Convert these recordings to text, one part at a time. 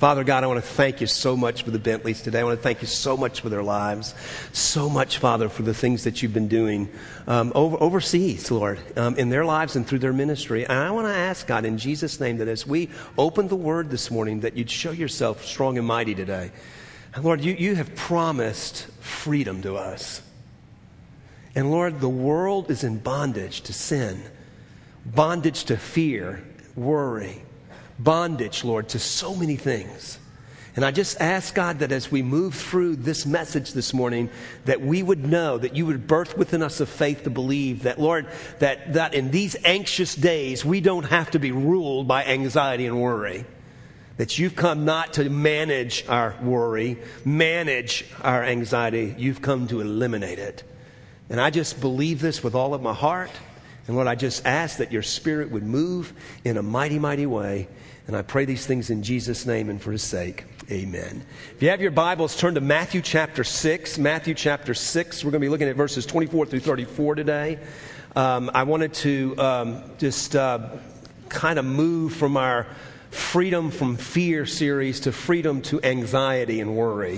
Father God, I want to thank you so much for the Bentleys today. I want to thank you so much for their lives. So much, Father, for the things that you've been doing overseas, Lord, in their lives and through their ministry. And I want to ask, God, in Jesus' name, that as we open the Word this morning, that you'd show yourself strong and mighty today. And Lord, you have promised freedom to us. And Lord, the world is in bondage to sin, bondage to fear, worry, bondage, Lord, to so many things. And I just ask, God, that as we move through this message this morning, that we would know, that you would birth within us a faith to believe that, Lord, that in these anxious days, we don't have to be ruled by anxiety and worry. That you've come not to manage our worry, manage our anxiety. You've come to eliminate it. And I just believe this with all of my heart. And Lord, I just ask that your Spirit would move in a mighty, mighty way. And I pray these things in Jesus' name and for his sake. Amen. If you have your Bibles, turn to Matthew chapter 6. Matthew chapter 6. We're going to be looking at verses 24 through 34 today. I wanted to just kind of move from our Freedom from Fear series to freedom to anxiety and worry.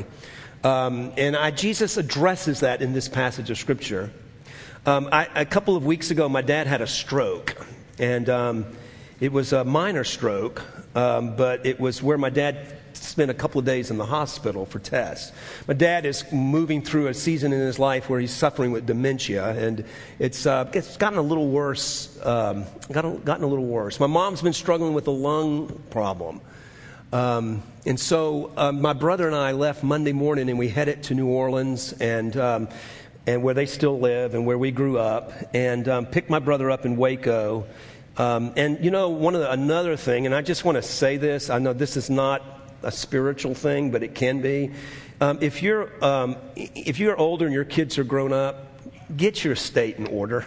Jesus addresses that in this passage of Scripture. A couple of weeks ago, my dad had a stroke, and it was a minor stroke, but it was where my dad spent a couple of days in the hospital for tests. My dad is moving through a season in his life where he's suffering with dementia, and it's gotten a little worse. Gotten a little worse. My mom's been struggling with a lung problem. And so my brother and I left Monday morning, and we headed to New Orleans, and where they still live and where we grew up, and picked my brother up in Waco. And you know, another thing, and I just want to say this. I know this is not a spiritual thing, but it can be. If you're older and your kids are grown up, get your estate in order.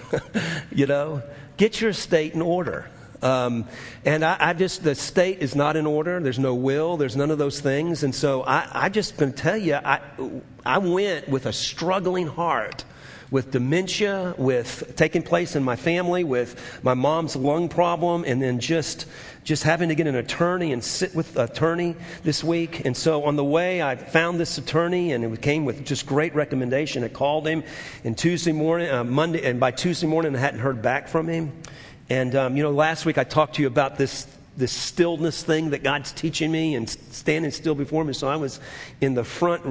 Get your estate in order. And the state is not in order. There's no will. There's none of those things. And so I just can tell you, I went with a struggling heart, with dementia, with taking place in my family, with my mom's lung problem, and then just having to get an attorney and sit with an attorney this week. And so on the way, I found this attorney, and it came with just great recommendation. I called him and Monday, and by Tuesday morning, I hadn't heard back from him. And, last week I talked to you about this stillness thing that God's teaching me and standing still before me. So I was in the front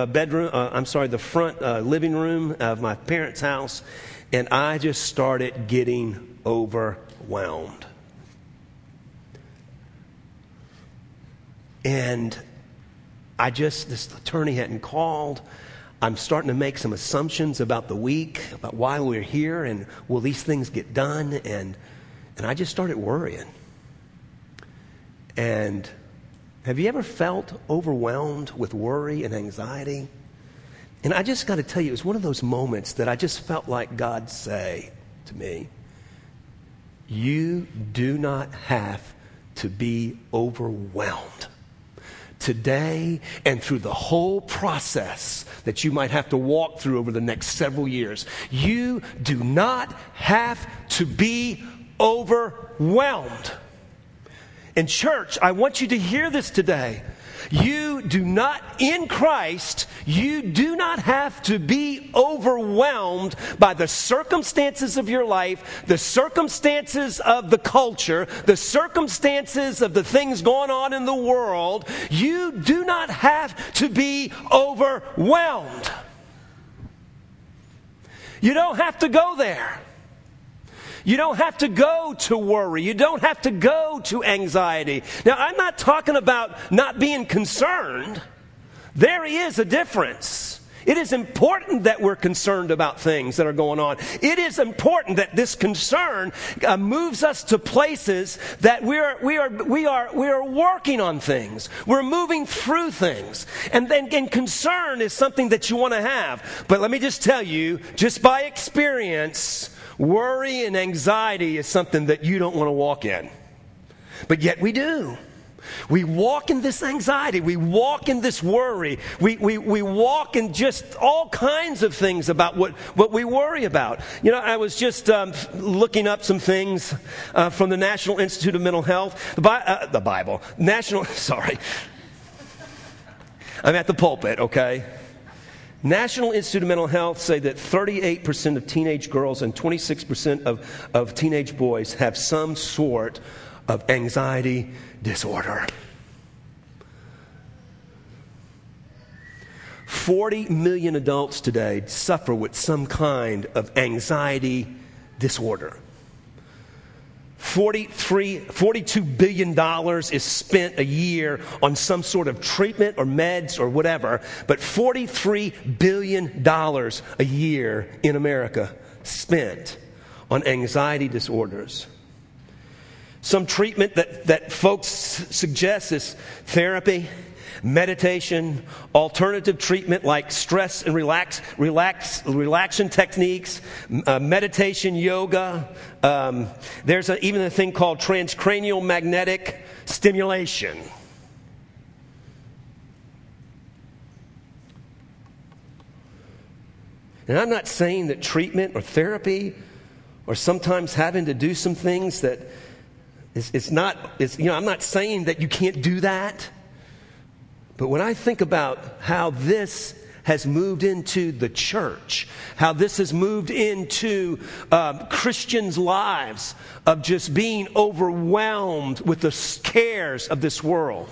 living room of my parents' house, and I just started getting overwhelmed. And this attorney hadn't called. I'm starting to make some assumptions about the week, about why we're here, and will these things get done? And I just started worrying. And have you ever felt overwhelmed with worry and anxiety? And I just got to tell you, it was one of those moments that I just felt like God say to me, you do not have to be overwhelmed. Today and through the whole process that you might have to walk through over the next several years, you do not have to be overwhelmed. And church, I want you to hear this today. In Christ, you do not have to be overwhelmed by the circumstances of your life, the circumstances of the culture, the circumstances of the things going on in the world. You do not have to be overwhelmed. You don't have to go there. You don't have to go to worry. You don't have to go to anxiety. Now, I'm not talking about not being concerned. There is a difference. It is important that we're concerned about things that are going on. It is important that this concern moves us to places that we are working on things. We're moving through things. And concern is something that you want to have. But let me just tell you, just by experience, worry and anxiety is something that you don't want to walk in. But yet we do. We walk in this anxiety. We walk in this worry. We walk in just all kinds of things about what we worry about. I was just looking up some things from the National Institute of Mental Health. The Bible. I'm at the pulpit, okay? National Institute of Mental Health say that 38% of teenage girls and 26% of teenage boys have some sort of anxiety disorder. 40 million adults today suffer with some kind of anxiety disorder. $42 billion is spent a year on some sort of treatment or meds or whatever, but $43 billion a year in America spent on anxiety disorders. Some treatment that folks suggest is therapy, meditation, alternative treatment like stress and relaxation techniques, meditation, yoga. There's even a thing called transcranial magnetic stimulation. And I'm not saying that treatment or therapy or sometimes having to do some things that I'm not saying that you can't do that. But when I think about how this has moved into the church, how this has moved into Christians' lives of just being overwhelmed with the cares of this world,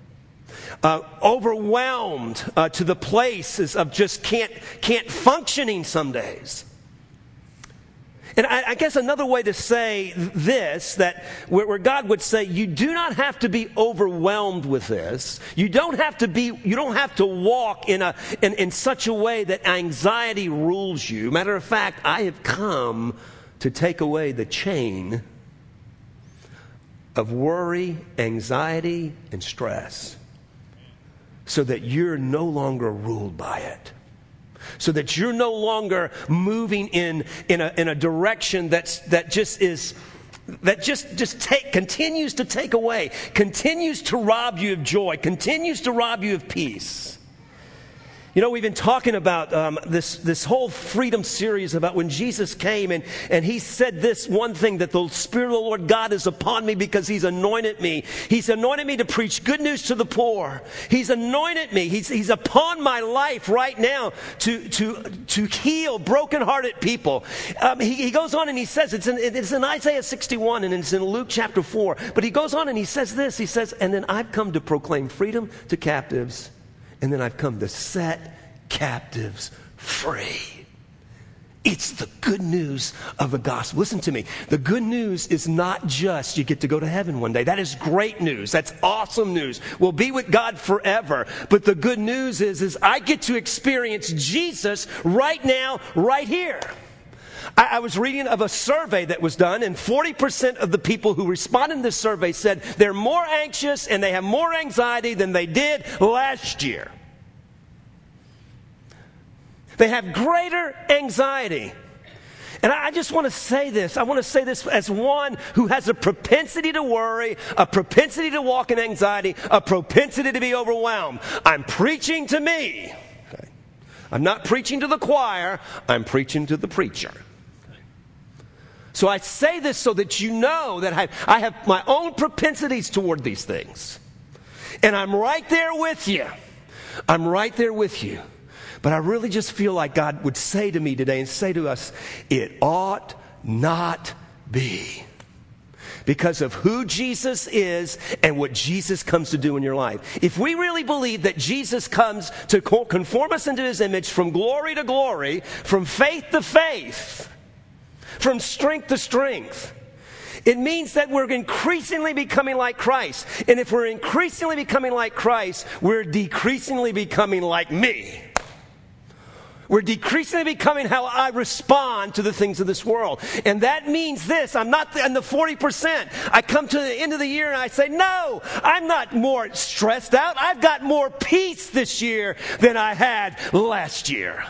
overwhelmed to the places of just can't functioning some days. And I guess another way to say this, that where God would say, you do not have to be overwhelmed with this. You don't have to walk in such a way that anxiety rules you. Matter of fact, I have come to take away the chain of worry, anxiety, and stress so that you're no longer ruled by it. So that you're no longer moving in a direction that continues to take away, continues to rob you of joy, continues to rob you of peace. You know, we've been talking about this whole freedom series about when Jesus came and he said this one thing, that the Spirit of the Lord God is upon me because he's anointed me. He's anointed me to preach good news to the poor. He's anointed me. He's upon my life right now to heal brokenhearted people. He goes on and he says, it's in Isaiah 61 and it's in Luke chapter 4. But he goes on and he says this, he says, and then I've come to proclaim freedom to captives. And then I've come to set captives free. It's the good news of the gospel. Listen to me. The good news is not just you get to go to heaven one day. That is great news. That's awesome news. We'll be with God forever. But the good news is I get to experience Jesus right now, right here. I was reading of a survey that was done, and 40% of the people who responded to this survey said they're more anxious and they have more anxiety than they did last year. They have greater anxiety. And I just want to say this. I want to say this as one who has a propensity to worry, a propensity to walk in anxiety, a propensity to be overwhelmed. I'm preaching to me. Okay. I'm not preaching to the choir. I'm preaching to the preacher. So I say this so that you know that I have my own propensities toward these things. And I'm right there with you. I'm right there with you. But I really just feel like God would say to me today and say to us, it ought not be. Because of who Jesus is and what Jesus comes to do in your life. If we really believe that Jesus comes to conform us into his image from glory to glory, from faith to faith, from strength to strength, it means that we're increasingly becoming like Christ. And if we're increasingly becoming like Christ, we're decreasingly becoming like me. We're decreasingly becoming how I respond to the things of this world. And that means this. I'm not in the 40%. I come to the end of the year and I say, no, I'm not more stressed out. I've got more peace this year than I had last year.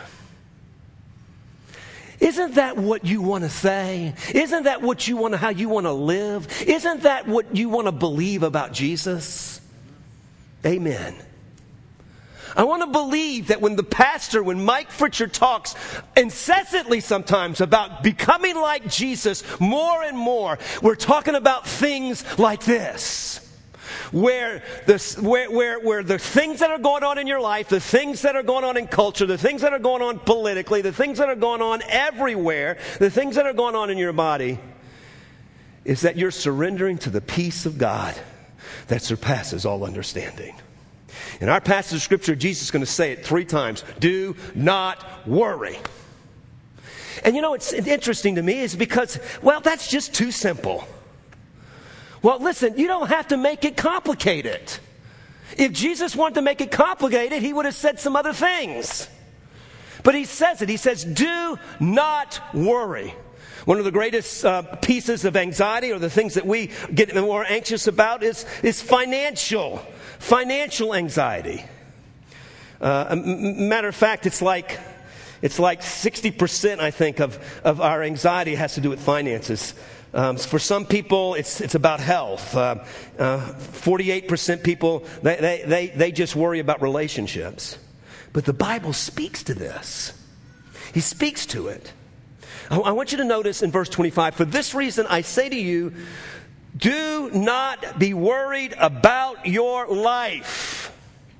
Isn't that what you want to say? Isn't that what you want to, how you want to live? Isn't that what you want to believe about Jesus? Amen. I want to believe that when Mike Fritcher talks incessantly sometimes about becoming like Jesus more and more, we're talking about things like this. where the things that are going on in your life, the things that are going on in culture, the things that are going on politically, the things that are going on everywhere, the things that are going on in your body, is that you're surrendering to the peace of God that surpasses all understanding. In our passage of Scripture, Jesus is going to say it 3 times. Do not worry. And you know, it's interesting to me is because, well, that's just too simple. Well, listen, you don't have to make it complicated. If Jesus wanted to make it complicated, he would have said some other things. But he says it. He says, do not worry. One of the greatest pieces of anxiety, or the things that we get more anxious about, is financial anxiety. Matter of fact, it's like 60%, I think, of our anxiety has to do with finances. For some people, it's about health. 48% people, they just worry about relationships. But the Bible speaks to this. He speaks to it. I want you to notice in verse 25, for this reason I say to you, do not be worried about your life.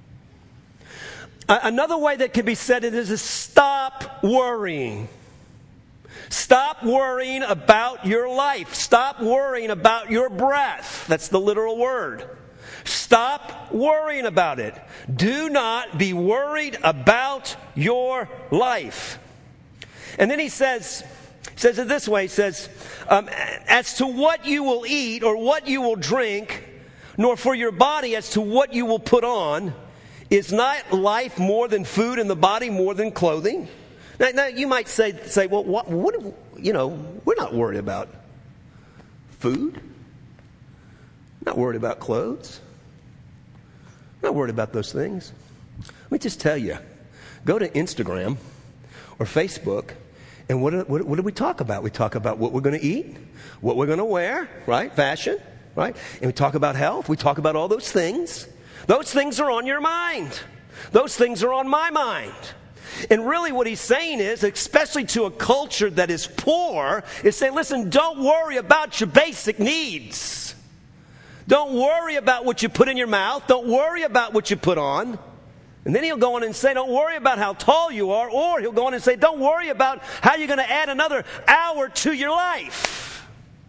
Another way that can be said it is stop worrying. Stop worrying about your life. Stop worrying about your breath. That's the literal word. Stop worrying about it. Do not be worried about your life. And then he says it this way. He says, as to what you will eat or what you will drink, nor for your body as to what you will put on, is not life more than food and the body more than clothing? Now you might say, well, what we're not worried about food. Not worried about clothes. Not worried about those things. Let me just tell you, go to Instagram or Facebook, and what do we talk about? We talk about what we're going to eat, what we're going to wear, right? Fashion, right? And we talk about health. We talk about all those things. Those things are on your mind. Those things are on my mind. And really what he's saying is, especially to a culture that is poor, is saying, listen, don't worry about your basic needs. Don't worry about what you put in your mouth. Don't worry about what you put on. And then he'll go on and say, don't worry about how tall you are. Or he'll go on and say, don't worry about how you're going to add another hour to your life.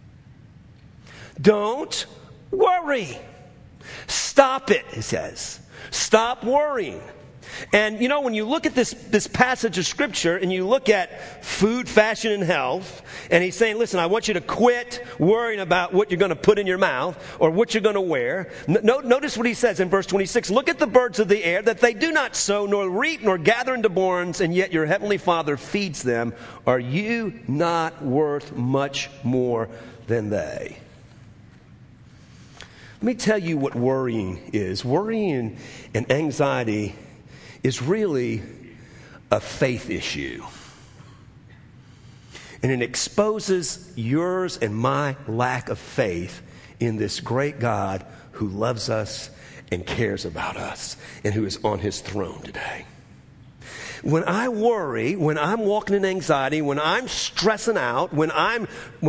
Don't worry. Stop it, he says. Stop worrying. And you know, when you look at this passage of Scripture and you look at food, fashion, and health, and he's saying, listen, I want you to quit worrying about what you're going to put in your mouth or what you're going to wear. Notice what he says in verse 26. Look at the birds of the air, that they do not sow, nor reap, nor gather into barns, and yet your heavenly Father feeds them. Are you not worth much more than they? Let me tell you what worrying is. Worrying and anxiety is really a faith issue. And it exposes yours and my lack of faith in this great God who loves us and cares about us and who is on his throne today. When I worry, when I'm walking in anxiety, when I'm stressing out, when I'm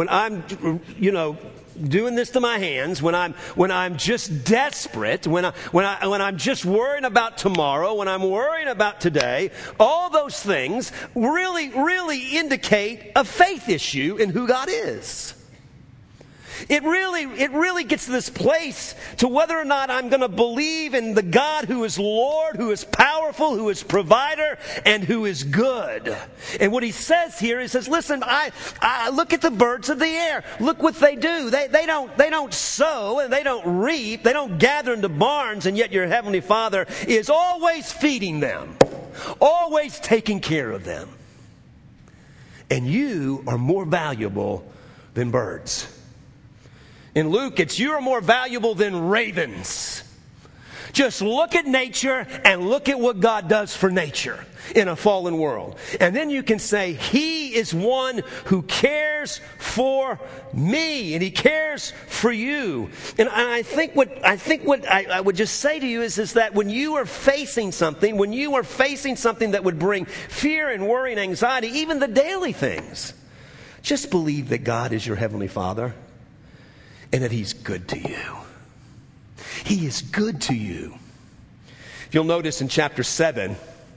doing this to my hands, when I'm just desperate, when I'm just worrying about tomorrow, when I'm worrying about today, all those things really indicate a faith issue in who God is. It really gets to this place to whether or not I'm going to believe in the God who is Lord, who is powerful, who is provider, and who is good. And what he says here, he says, listen, I look at the birds of the air. Look what they do. They don't sow and they don't reap. They don't gather into barns, and yet your heavenly Father is always feeding them, always taking care of them. And you are more valuable than birds. In Luke, it's you are more valuable than ravens. Just look at nature and look at what God does for nature in a fallen world. And then you can say, he is one who cares for me and he cares for you. And I think what I would just say to you is that when you are facing something, that would bring fear and worry and anxiety, even the daily things, just believe that God is your heavenly Father. And that he's good to you. He is good to you. If you'll notice in chapter 7,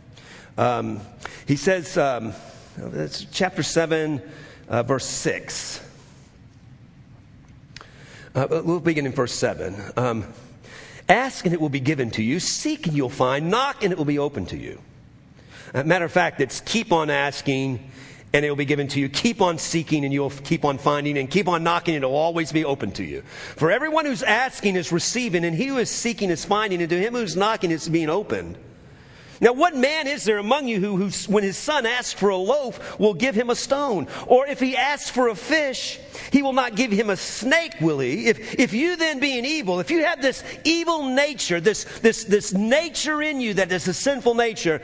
he says, that's chapter 7, verse 6. We'll begin in verse 7. Ask and it will be given to you. Seek and you'll find. Knock and it will be open to you. Matter of fact, it's keep on asking and it will be given to you. Keep on seeking and you'll keep on finding, and keep on knocking and it will always be open to you. For everyone who's asking is receiving, and he who is seeking is finding, and to him who's knocking is being opened. Now, what man is there among you who when his son asks for a loaf, will give him a stone? Or if he asks for a fish, he will not give him a snake, will he? If you then being evil, if you have this evil nature, this nature in you that is a sinful nature,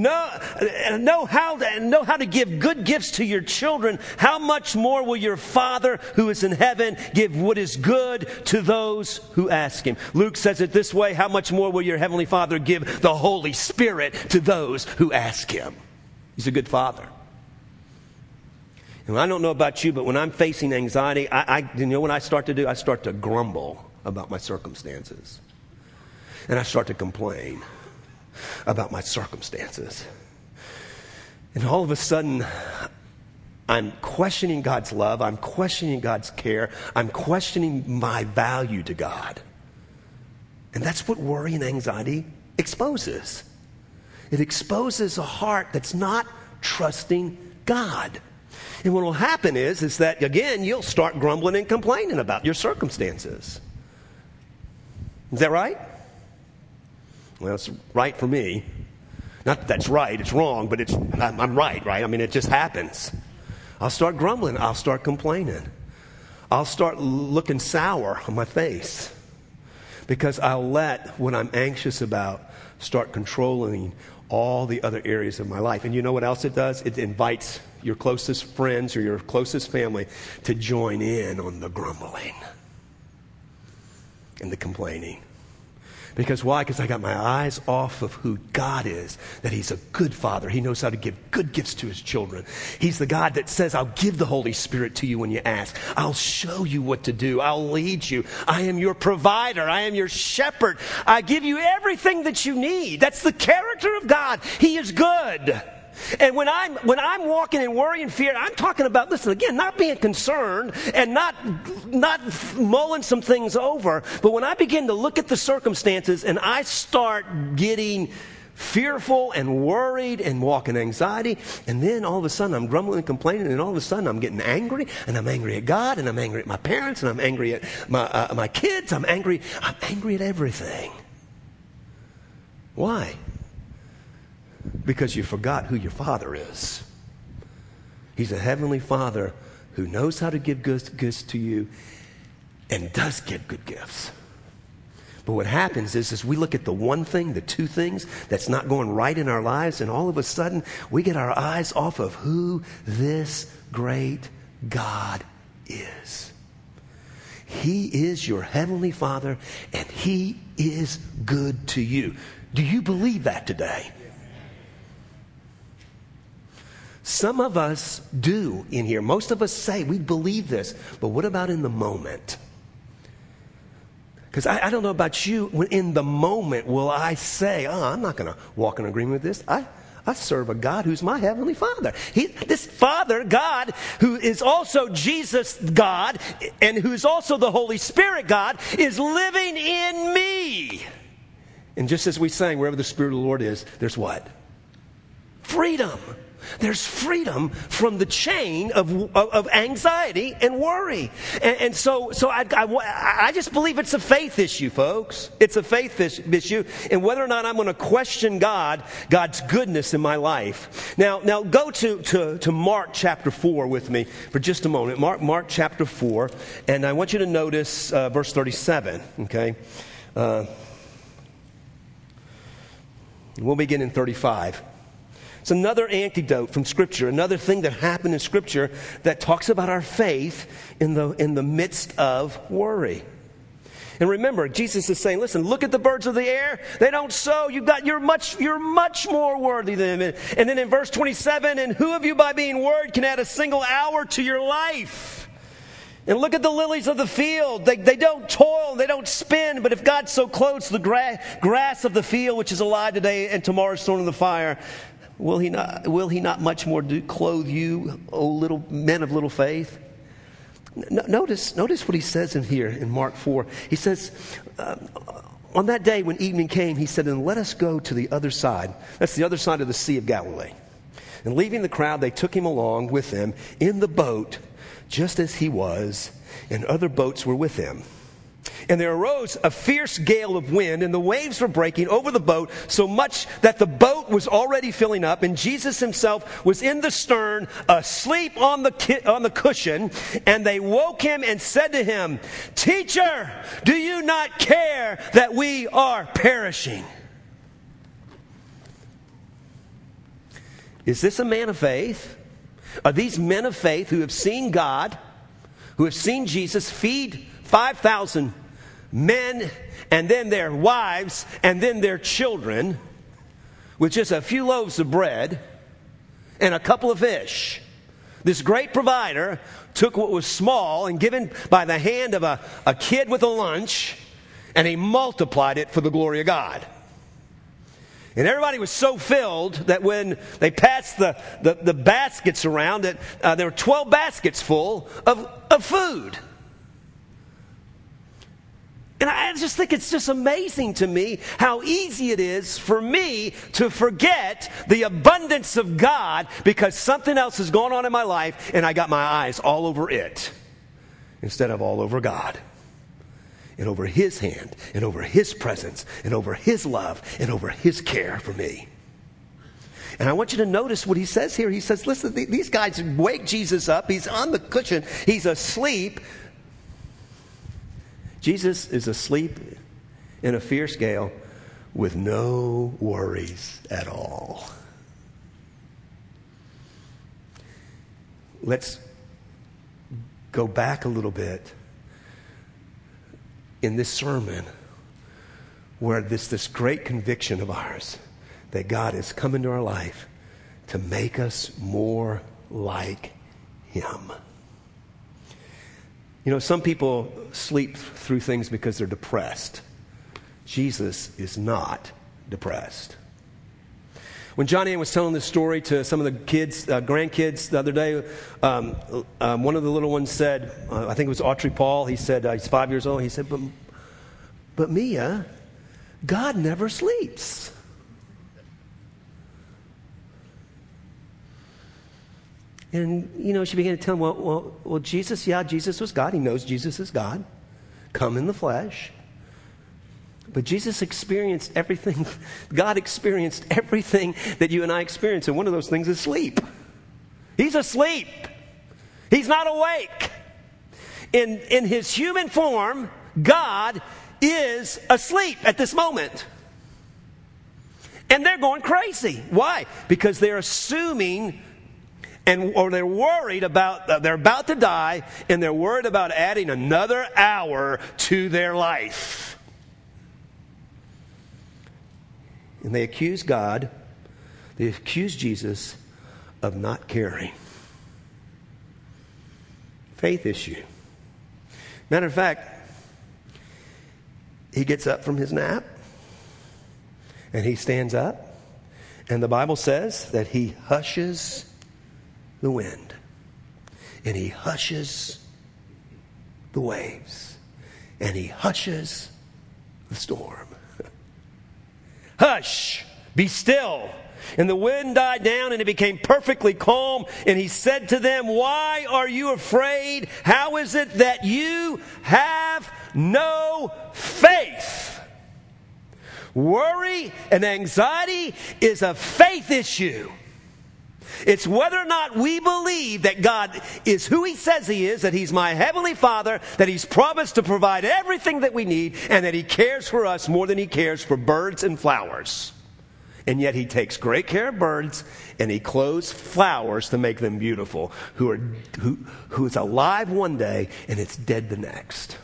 know how to give good gifts to your children, how much more will your Father who is in heaven give what is good to those who ask him? Luke says it this way: how much more will your heavenly Father give the Holy Spirit to those who ask him? He's a good Father. And I don't know about you, but when I'm facing anxiety, you know what I start to do? I start to grumble about my circumstances. And I start to complain about my circumstances. And all of a sudden, I'm questioning God's love. I'm questioning God's care. I'm questioning my value to God. And that's what worry and anxiety exposes. It exposes a heart that's not trusting God. And what will happen is that, again, you'll start grumbling and complaining about your circumstances. Is that right? Well, it's right for me. Not that that's right, it's wrong, but I'm right? I mean, it just happens. I'll start grumbling. I'll start complaining. I'll start looking sour on my face because I'll let what I'm anxious about start controlling all the other areas of my life. And you know what else it does? It invites your closest friends or your closest family to join in on the grumbling and the complaining. Because why? Because I got my eyes off of who God is, that he's a good Father. He knows how to give good gifts to his children. He's the God that says, I'll give the Holy Spirit to you when you ask. I'll show you what to do. I'll lead you. I am your provider. I am your shepherd. I give you everything that you need. That's the character of God. He is good. And when I'm walking in worry and fear, I'm talking about, listen, again, not being concerned and not mulling some things over. But when I begin to look at the circumstances and I start getting fearful and worried and walking anxiety, and then all of a sudden I'm grumbling and complaining, and all of a sudden I'm getting angry, and I'm angry at God, and I'm angry at my parents, and I'm angry at my kids. I'm angry at everything. Why? Because you forgot who your Father is. He's a heavenly Father who knows how to give gifts to you and does give good gifts. But what happens is we look at the one thing, the two things that's not going right in our lives, and all of a sudden we get our eyes off of who this great God is. He is your heavenly Father, and he is good to you. Do you believe that today? Some of us do in here. Most of us say we believe this. But what about in the moment? Because I don't know about you. When in the moment will I say, I'm not going to walk in agreement with this. I serve a God who's my heavenly Father. This Father, God, who is also Jesus God, and who's also the Holy Spirit God, is living in me. And just as we sang, wherever the Spirit of the Lord is, there's what? Freedom. There's freedom from the chain of anxiety and worry. And so I just believe it's a faith issue, folks. It's a faith issue. And whether or not I'm going to question God's goodness in my life. Now go to Mark chapter 4 with me for just a moment. Mark chapter 4. And I want you to notice verse 37. Okay. We'll begin in 35. It's another antidote from Scripture, another thing that happened in Scripture that talks about our faith in the midst of worry. And remember, Jesus is saying, listen, look at the birds of the air. They don't sow. You're much more worthy than them. And then in verse 27, and who of you by being worried can add a single hour to your life? And look at the lilies of the field. They don't toil, they don't spin. But if God so clothes the grass of the field, which is alive today and tomorrow is thrown in the fire, will he not much more clothe you, O little men of little faith? Notice what he says in here in Mark 4. He says, on that day when evening came, he said, and let us go to the other side. That's the other side of the Sea of Galilee. And leaving the crowd, they took him along with them in the boat, just as he was, and other boats were with him. And there arose a fierce gale of wind, and the waves were breaking over the boat, so much that the boat was already filling up, and Jesus himself was in the stern, asleep on the cushion. And they woke him and said to him, Teacher, do you not care that we are perishing? Is this a man of faith? Are these men of faith who have seen God, who have seen Jesus feed 5,000 men and then their wives and then their children with just a few loaves of bread and a couple of fish? This great provider took what was small and given by the hand of a kid with a lunch, and he multiplied it for the glory of God. And everybody was so filled that when they passed the baskets around, there were 12 baskets full of food. And I just think it's just amazing to me how easy it is for me to forget the abundance of God because something else has gone on in my life and I got my eyes all over it instead of all over God. And over his hand, and over his presence, and over his love, and over his care for me. And I want you to notice what he says here. He says, listen, these guys wake Jesus up. He's on the cushion. He's asleep. Jesus is asleep in a fierce gale with no worries at all. Let's go back a little bit in this sermon where this great conviction of ours that God has come into our life to make us more like him. You know, some people sleep through things because they're depressed. Jesus is not depressed. When Johnny Ann was telling this story to some of the kids, grandkids the other day, one of the little ones said, I think it was Autry Paul, he said, he's 5 years old, he said, but Mia, God never sleeps. And, you know, she began to tell him, well, Jesus was God. He knows Jesus is God, come in the flesh. But Jesus experienced everything, God experienced everything that you and I experience. And one of those things is sleep. He's asleep. He's not awake. In his human form, God is asleep at this moment. And they're going crazy. Why? Because they're assuming or they're worried about, they're about to die, and they're worried about adding another hour to their life. And they accuse God, they accuse Jesus of not caring. Faith issue. Matter of fact, he gets up from his nap, and he stands up, and the Bible says that he hushes the wind, and he hushes the waves, and he hushes the storm. Hush, be still. And the wind died down, and it became perfectly calm. And he said to them, why are you afraid? How is it that you have no faith? Worry and anxiety is a faith issue. It's whether or not we believe that God is who he says he is, that he's my heavenly Father, that he's promised to provide everything that we need, and that he cares for us more than he cares for birds and flowers. And yet he takes great care of birds, and he clothes flowers to make them beautiful, who is alive one day and it's dead the next.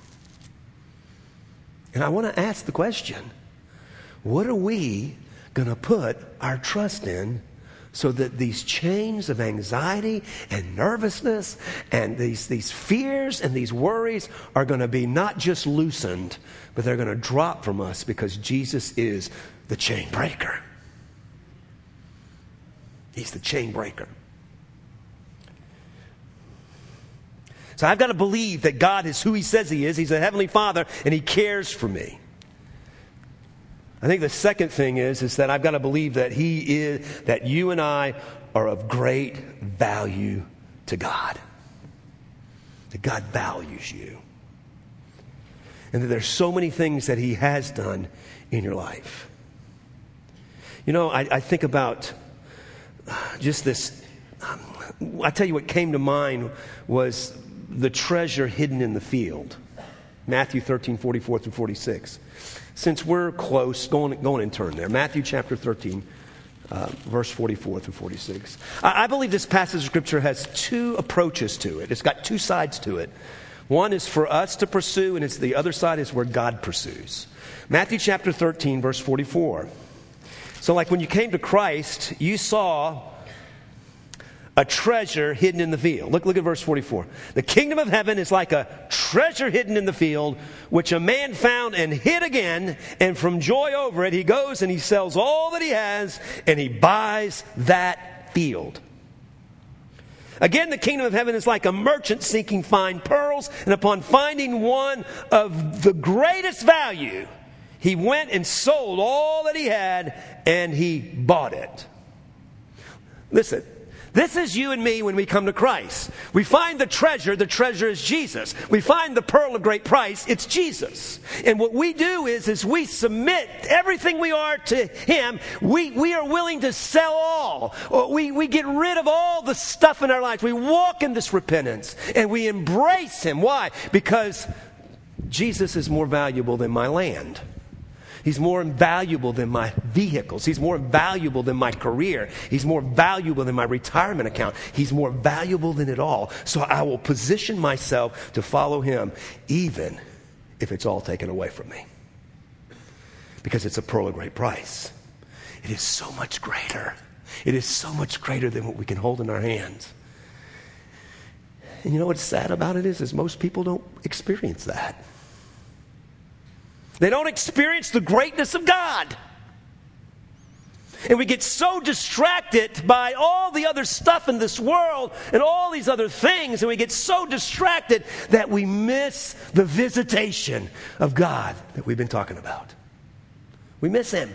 And I want to ask the question, what are we going to put our trust in so that these chains of anxiety and nervousness and these fears and these worries are going to be not just loosened, but they're going to drop from us because Jesus is the chain breaker. He's the chain breaker. So I've got to believe that God is who He says He is. He's a Heavenly Father, and He cares for me. I think the second thing is that I've got to believe that that you and I are of great value to God. That God values you. And that there's so many things that He has done in your life. You know, I think about just this. I tell you what came to mind was the treasure hidden in the field. Matthew 13:44 through 46. Since we're close, go on and turn there. Matthew chapter 13, verse 44 through 46. I believe this passage of Scripture has two approaches to it. It's got two sides to it. One is for us to pursue, and the other side is where God pursues. Matthew chapter 13, verse 44. So like when you came to Christ, you saw a treasure hidden in the field. Look at verse 44. The kingdom of heaven is like a treasure hidden in the field, which a man found and hid again, and from joy over it, he goes and he sells all that he has, and he buys that field. Again, the kingdom of heaven is like a merchant seeking fine pearls, and upon finding one of the greatest value, he went and sold all that he had, and he bought it. Listen. This is you and me when we come to Christ. We find the treasure is Jesus. We find the pearl of great price, it's Jesus. And what we do is we submit everything we are to Him. We are willing to sell all. We get rid of all the stuff in our lives. We walk in this repentance and we embrace Him. Why? Because Jesus is more valuable than my land. He's more valuable than my vehicles. He's more valuable than my career. He's more valuable than my retirement account. He's more valuable than it all. So I will position myself to follow Him, even if it's all taken away from me. Because it's a pearl of great price. It is so much greater. It is so much greater than what we can hold in our hands. And you know what's sad about it is most people don't experience that. They don't experience the greatness of God. And we get so distracted by all the other stuff in this world and all these other things, and we get so distracted that we miss the visitation of God that we've been talking about. We miss Him.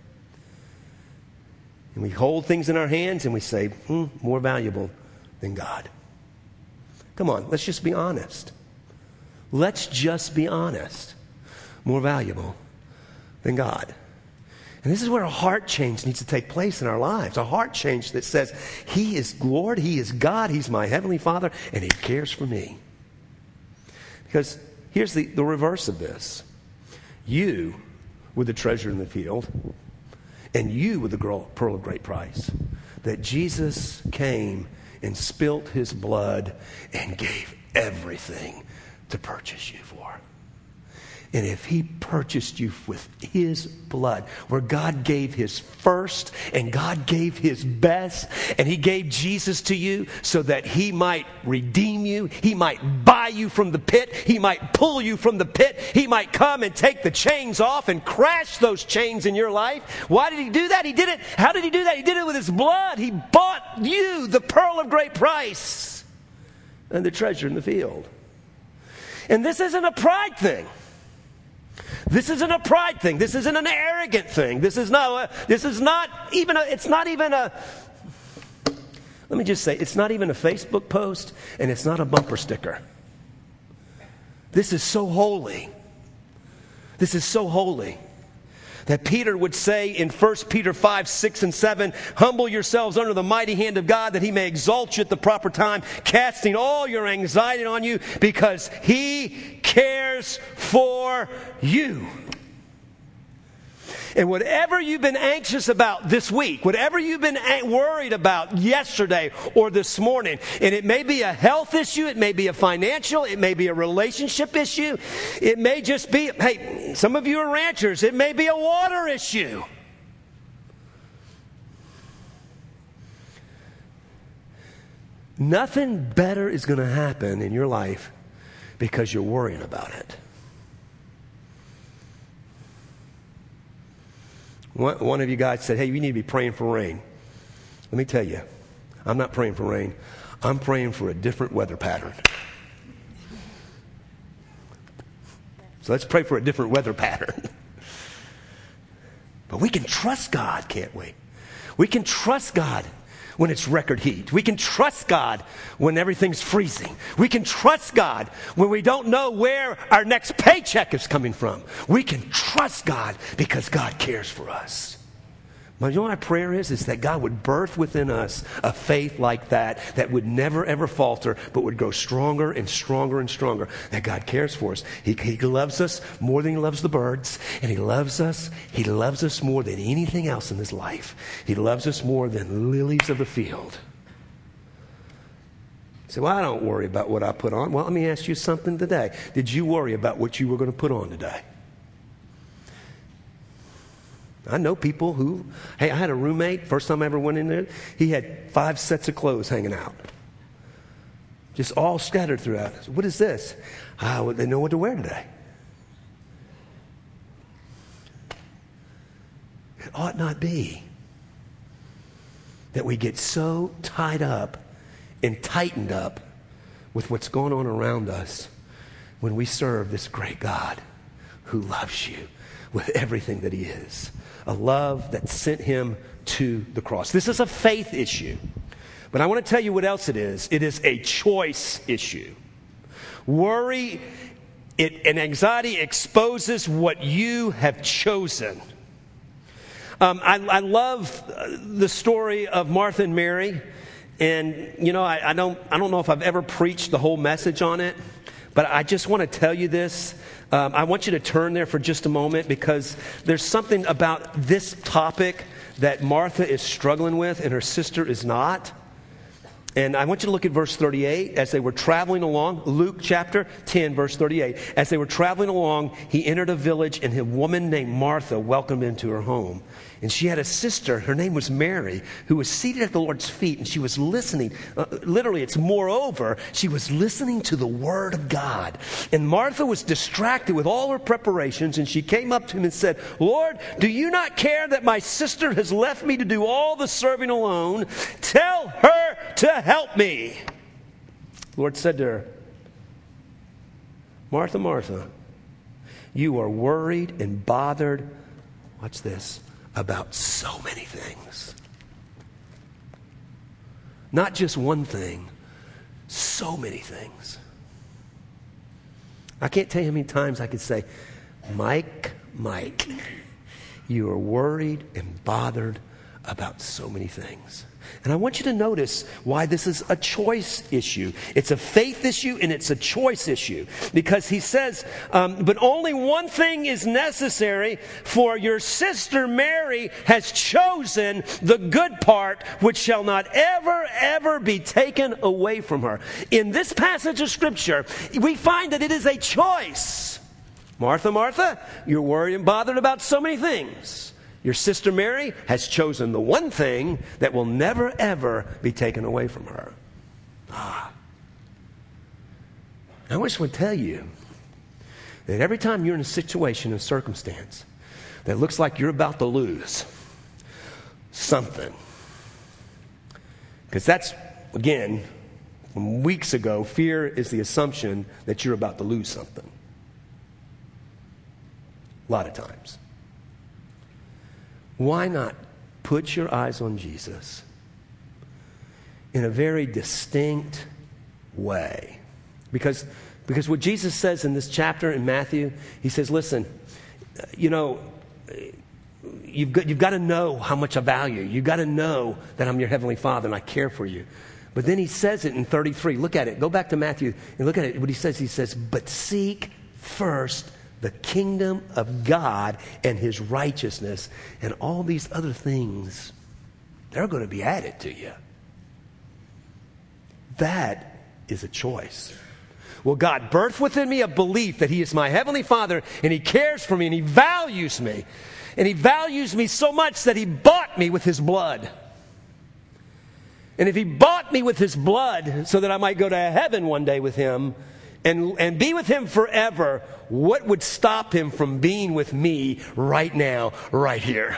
And we hold things in our hands and we say, more valuable than God. Come on, let's just be honest. Let's just be honest. More valuable than God. And this is where a heart change needs to take place in our lives. A heart change that says, He is Lord, He is God, He's my Heavenly Father, and He cares for me. Because here's the reverse of this. You were the treasure in the field, and you were the pearl of great price. That Jesus came and spilt His blood and gave everything to purchase you for. And if He purchased you with His blood, where God gave His first and God gave His best, and He gave Jesus to you so that He might redeem you, He might buy you from the pit, He might pull you from the pit, He might come and take the chains off and crash those chains in your life. Why did He do that? He did it. How did He do that? He did it with His blood. He bought you, the pearl of great price, and the treasure in the field. And this isn't a pride thing. This isn't a pride thing. This isn't an arrogant thing. It's not even a Facebook post, and it's not a bumper sticker. This is so holy. This is so holy that Peter would say in 1 Peter 5, 6, and 7, humble yourselves under the mighty hand of God that He may exalt you at the proper time, casting all your anxiety on you because He cares for you. And whatever you've been anxious about this week, whatever you've been worried about yesterday or this morning, and it may be a health issue, it may be a financial, it may be a relationship issue, it may just be, hey, some of you are ranchers, it may be a water issue. Nothing better is going to happen in your life because you're worrying about it. One of you guys said, hey, you need to be praying for rain. Let me tell you, I'm not praying for rain. I'm praying for a different weather pattern. So let's pray for a different weather pattern. But we can trust God, can't we? We can trust God when it's record heat. We can trust God when everything's freezing. We can trust God when we don't know where our next paycheck is coming from. We can trust God because God cares for us. But you know what my prayer is that God would birth within us a faith like that would never, ever falter, but would grow stronger and stronger and stronger, that God cares for us. He loves us more than he loves the birds, and he loves us more than anything else in this life. He loves us more than lilies of the field. You say, well, I don't worry about what I put on. Well, let me ask you something today. Did you worry about what you were going to put on today? I know people who, hey, I had a roommate, first time I ever went in there, he had 5 sets of clothes hanging out. Just all scattered throughout. So what is this? Well, they know what to wear today. It ought not be that we get so tied up and tightened up with what's going on around us when we serve this great God who loves you with everything that he is. A love that sent him to the cross. This is a faith issue. But I want to tell you what else it is. It is a choice issue. Worry and anxiety exposes what you have chosen. I love the story of Martha and Mary. And, you know, I don't know if I've ever preached the whole message on it. But I just want to tell you this. I want you to turn there for just a moment because there's something about this topic that Martha is struggling with and her sister is not. And I want you to look at verse 38. As they were traveling along, Luke chapter 10, verse 38. As they were traveling along, he entered a village and a woman named Martha welcomed him into her home. And she had a sister, her name was Mary, who was seated at the Lord's feet, and she was listening. Literally, it's moreover, she was listening to the word of God. And Martha was distracted with all her preparations, and she came up to him and said, Lord, do you not care that my sister has left me to do all the serving alone? Tell her to help me. The Lord said to her, Martha, Martha, you are worried and bothered, watch this, about so many things. Not just one thing, so many things. I can't tell you how many times I could say, Mike, you are worried and bothered about so many things. And I want you to notice why this is a choice issue. It's a faith issue and it's a choice issue. Because he says, but only one thing is necessary, for your sister Mary has chosen the good part, which shall not ever be taken away from her. In this passage of Scripture, we find that it is a choice. Martha, Martha, you're worried and bothered about so many things. Your sister Mary has chosen the one thing that will never, ever be taken away from her. I just want to tell you that every time you're in a situation, a circumstance that looks like you're about to lose something, because that's, again, from weeks ago, fear is the assumption that you're about to lose something. A lot of times. Why not put your eyes on Jesus in a very distinct way? Because what Jesus says in this chapter in Matthew, he says, listen, you know, you've got to know how much I value you. You've got to know that I'm your heavenly Father and I care for you. But then he says it in 33. Look at it. Go back to Matthew and look at it. What he says, but seek first the kingdom of God and his righteousness, and all these other things, they're going to be added to you. That is a choice. Will God birth within me a belief that he is my heavenly Father and he cares for me and he values me. And he values me so much that he bought me with his blood. And if he bought me with his blood so that I might go to heaven one day with him and be with him forever, what would stop him from being with me right now, right here?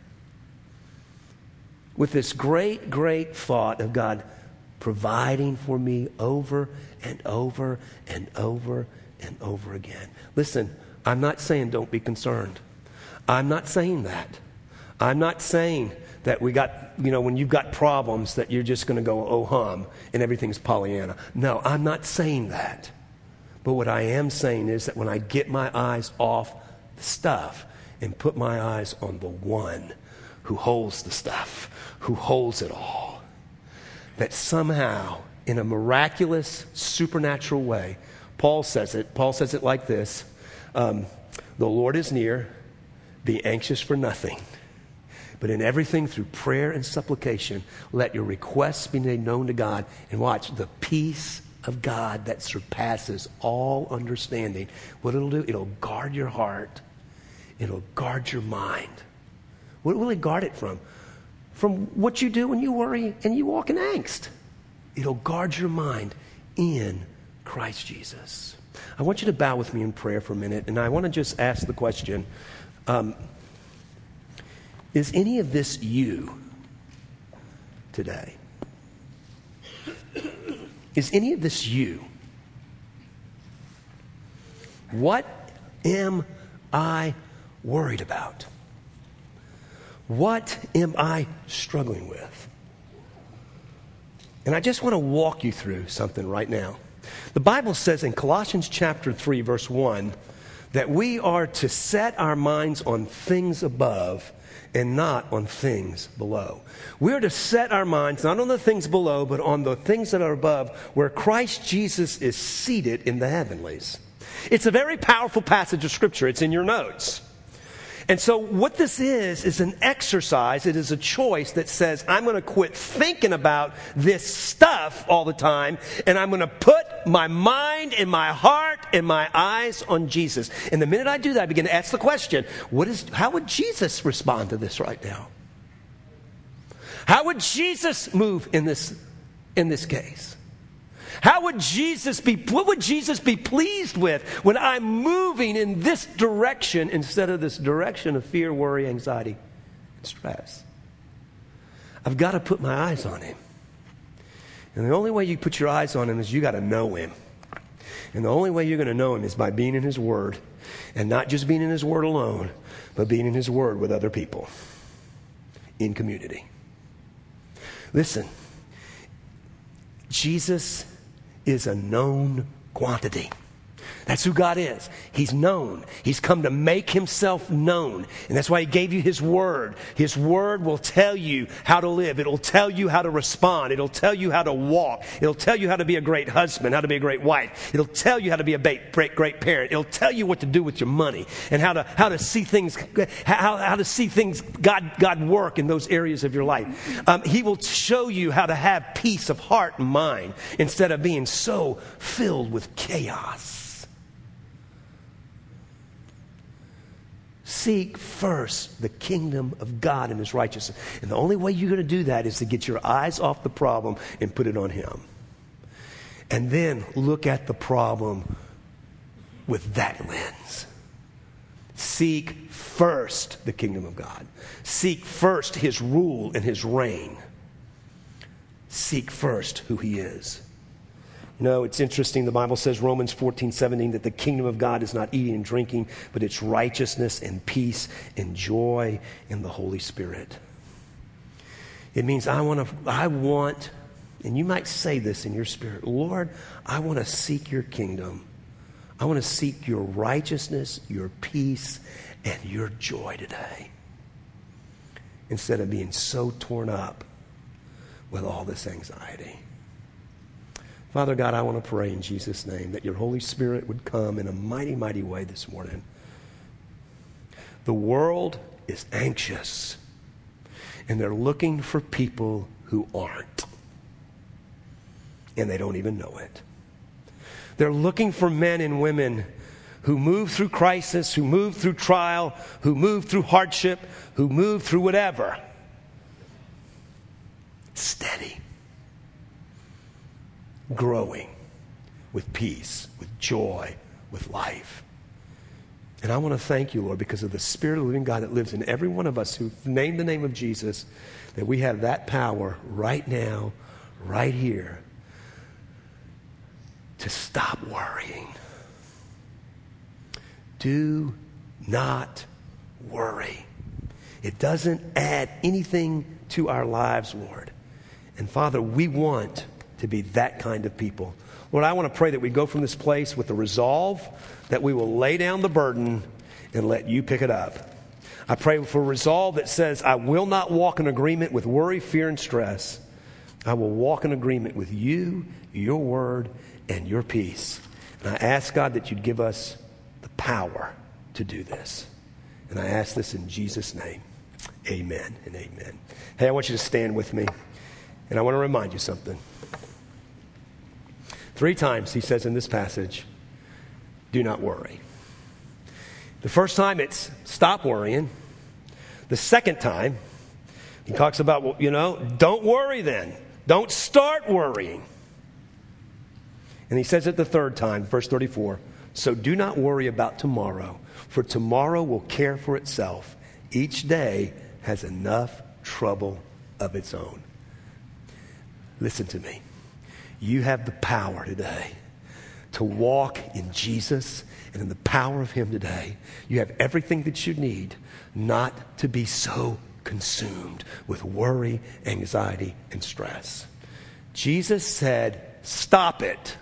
With this great, great thought of God providing for me over and over and over and over again. Listen, I'm not saying don't be concerned. I'm not saying that. I'm not saying that we got, when you've got problems that you're just going to go, oh hum, and everything's Pollyanna. No, I'm not saying that. But what I am saying is that when I get my eyes off the stuff and put my eyes on the one who holds the stuff, who holds it all, that somehow, in a miraculous, supernatural way, Paul says it like this, the Lord is near, be anxious for nothing, but in everything through prayer and supplication, let your requests be made known to God, and watch, the peace of God that surpasses all understanding. What it'll do, it'll guard your heart, it'll guard your mind. What will it guard it from? From what you do when you worry and you walk in angst. It'll guard your mind in Christ Jesus. I want you to bow with me in prayer for a minute, and I want to just ask the question, is any of this you today? Is any of this you? What am I worried about? What am I struggling with? And I just want to walk you through something right now. The Bible says in Colossians chapter 3, verse 1, that we are to set our minds on things above and not on things below. We are to set our minds not on the things below, but on the things that are above, where Christ Jesus is seated in the heavenlies. It's a very powerful passage of Scripture. It's in your notes. And so what this is an exercise. It is a choice that says, I'm going to quit thinking about this stuff all the time, and I'm going to put my mind and my heart and my eyes on Jesus. And the minute I do that, I begin to ask the question, how would Jesus respond to this right now? How would Jesus move in this case? What would Jesus be pleased with when I'm moving in this direction instead of this direction of fear, worry, anxiety, and stress? I've got to put my eyes on him. And the only way you put your eyes on him is you got to know him. And the only way you're going to know him is by being in his word. And not just being in his word alone, but being in his word with other people in community. Listen, Jesus is a known quantity. That's who God is. He's known. He's come to make himself known. And that's why he gave you his word. His word will tell you how to live. It'll tell you how to respond. It'll tell you how to walk. It'll tell you how to be a great husband, how to be a great wife. It'll tell you how to be a great parent. It'll tell you what to do with your money and how to see things, how to see things God work in those areas of your life. He will show you how to have peace of heart and mind instead of being so filled with chaos. Seek first the kingdom of God and his righteousness. And the only way you're going to do that is to get your eyes off the problem and put it on him. And then look at the problem with that lens. Seek first the kingdom of God. Seek first his rule and his reign. Seek first who he is. It's interesting. The Bible says, Romans 14:17, that the kingdom of God is not eating and drinking, but it's righteousness and peace and joy in the Holy Spirit. It means I want, and you might say this in your spirit, Lord, I want to seek your kingdom. I want to seek your righteousness, your peace, and your joy today. Instead of being so torn up with all this anxiety. Father God, I want to pray in Jesus' name that your Holy Spirit would come in a mighty, mighty way this morning. The world is anxious, and they're looking for people who aren't. And they don't even know it. They're looking for men and women who move through crisis, who move through trial, who move through hardship, who move through whatever. Steady. growing with peace, with joy, with life. And I want to thank you, Lord, because of the Spirit of the living God that lives in every one of us who've named the name of Jesus, that we have that power right now, right here, to stop worrying. Do not worry. It doesn't add anything to our lives, Lord. And Father, we want to be that kind of people. Lord, I want to pray that we go from this place with the resolve that we will lay down the burden and let you pick it up. I pray for resolve that says, I will not walk in agreement with worry, fear, and stress. I will walk in agreement with you, your word, and your peace. And I ask, God, that you'd give us the power to do this. And I ask this in Jesus' name. Amen and amen. Hey, I want you to stand with me. And I want to remind you something. 3 times he says in this passage, do not worry. The first time it's stop worrying. The second time, he talks about, well, don't worry then. Don't start worrying. And he says it the third time, verse 34, so do not worry about tomorrow, for tomorrow will care for itself. Each day has enough trouble of its own. Listen to me. You have the power today to walk in Jesus and in the power of him today. You have everything that you need not to be so consumed with worry, anxiety, and stress. Jesus said, stop it.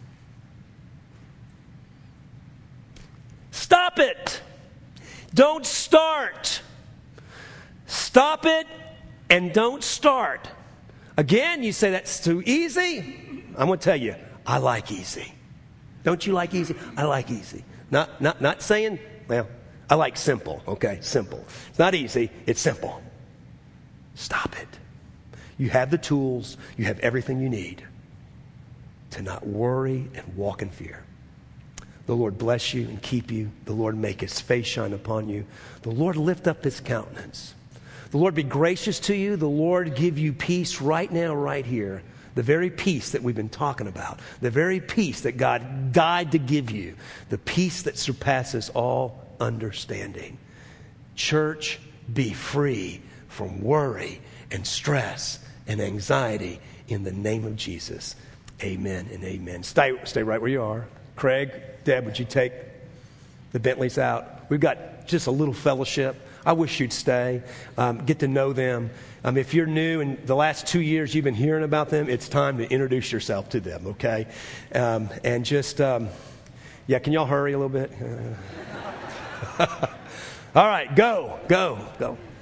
Stop it. Don't start. Stop it and don't start. Again, you say that's too easy. I'm going to tell you, I like easy. Don't you like easy? I like easy. Not saying, well, I like simple. Okay, simple. It's not easy. It's simple. Stop it. You have the tools. You have everything you need to not worry and walk in fear. The Lord bless you and keep you. The Lord make his face shine upon you. The Lord lift up his countenance. The Lord be gracious to you. The Lord give you peace right now, right here. The very peace that we've been talking about. The very peace that God died to give you. The peace that surpasses all understanding. Church, be free from worry and stress and anxiety in the name of Jesus. Amen and amen. Stay right where you are. Craig, Deb, would you take the Bentleys out? We've got just a little fellowship. I wish you'd stay, get to know them. If you're new and the last 2 years you've been hearing about them, it's time to introduce yourself to them, okay? And just, can y'all hurry a little bit? All right, go.